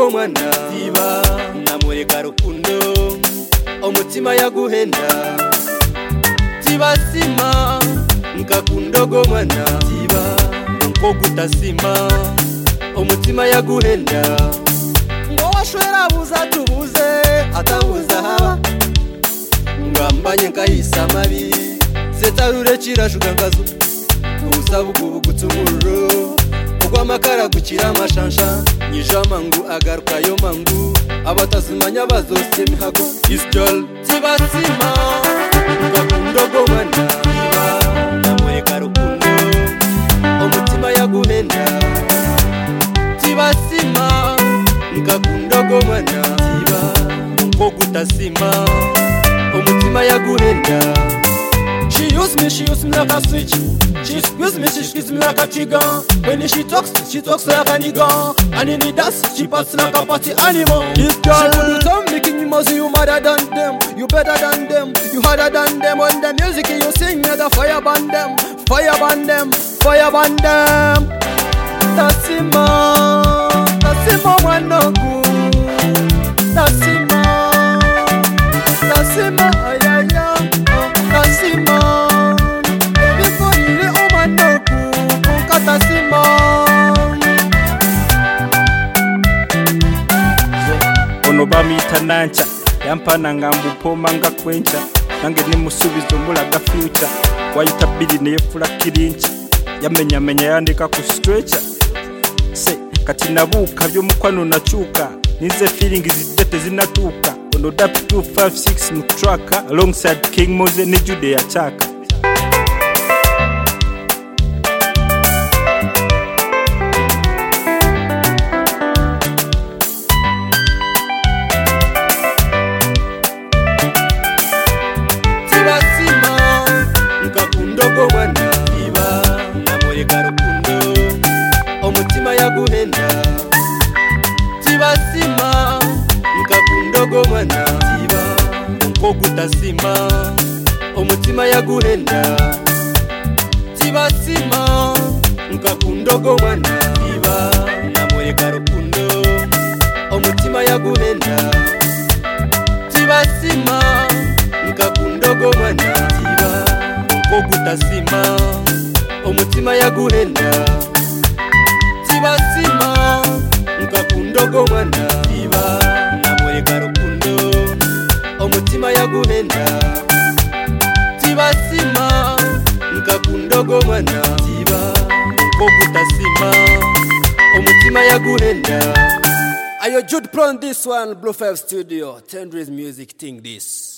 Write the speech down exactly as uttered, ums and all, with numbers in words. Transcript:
ndogo mwana tiba namureka rukundo umutima yaguhenda tiba sima nkakundogo mwana tiba nko kutasima umutima yaguhenda ngo washwera buza tubuze atabuza haba ngambanye nkahisa mabi setarure kirashuka ngazo ubusabugu bugutumururo ugwa makara gukira amashansha nyijama ngu agaruka yo mangu abatazimanya bazose mihago isjol tibasima ngakundogo mwana tiba namureka rukundo umutima yaguhenda tibasima ngakundogo mwana tiba nko kutasima umutima yaguhenda. She use me, she use me like a switch. She squeeze me, she squeeze me like a trigger. When she talks, she talks like a nigga. And in the dance, she parts like a party animal. This girl, she put it on, making you must you madder than them. You better than them, you harder than them. On the music you sing, you're the fire band them. Fire band them, fire band them. Tasima, Tasima wanogu. Tasima, Tasima ayaya. Tasima, before you umanoku, Tasima. Ono bamita nancha, yampana ngambu poma nga kwencha. Nange ni musubizo mulaga future. Wayita bili ne yefula kirinchi. Yamenya menya yandika ku stretcher. Se kati nabuka byo mukwano nachuka. Nize feeling zidete zinatuka. Ono D A P two five six mu tracker alongside King Mose ne Jude Achaka. Tibasima nkakundogo mwana tiba namureka rukundo umutima yaguhenda tibasima nkakundogo mwana tiba nko kutasima umutima yaguhenda tibasima nkakundogo mwana tiba namureka rukundo umutima yaguhenda tibasima nkakundogo mwana tiba nko kutasima umutima yaguhenda tibasima nkakundogo mwana tiba namureka rukundo umutima yaguhenda tibasima nkakundogo mwana tiba nko kutasima umutima yaguhenda. Ayo Jude Pro on this one, Blue five Studio, Tendris Music thing this.